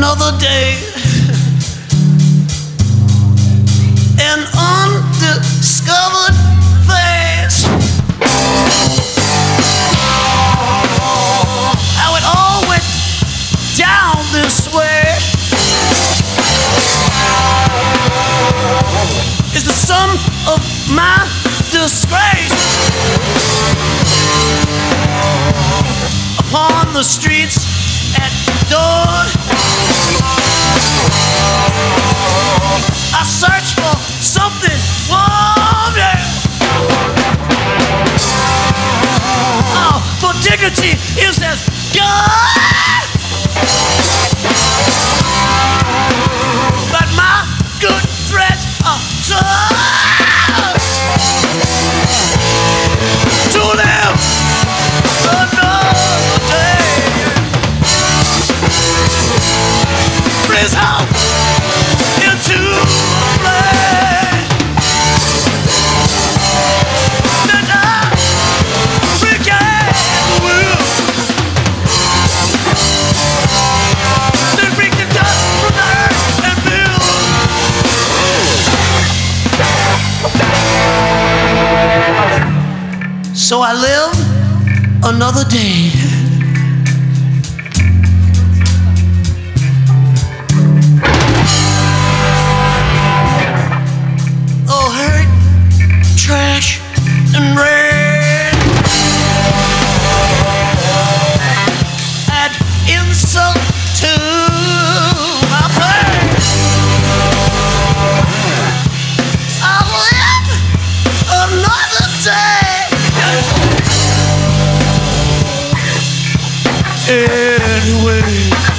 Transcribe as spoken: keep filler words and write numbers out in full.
another day. An undiscovered face. How it all went down this way is the sum of my disgrace. Upon the streets at dawn, I search for something warm, yeah. Oh, for dignity is as gone. But my good threads are torn to live another day. Please help into play that I regain the will to bring the dust from the earth and build. So I live another day. Trash and rain, add insult to my pain. I'll live another day anyway.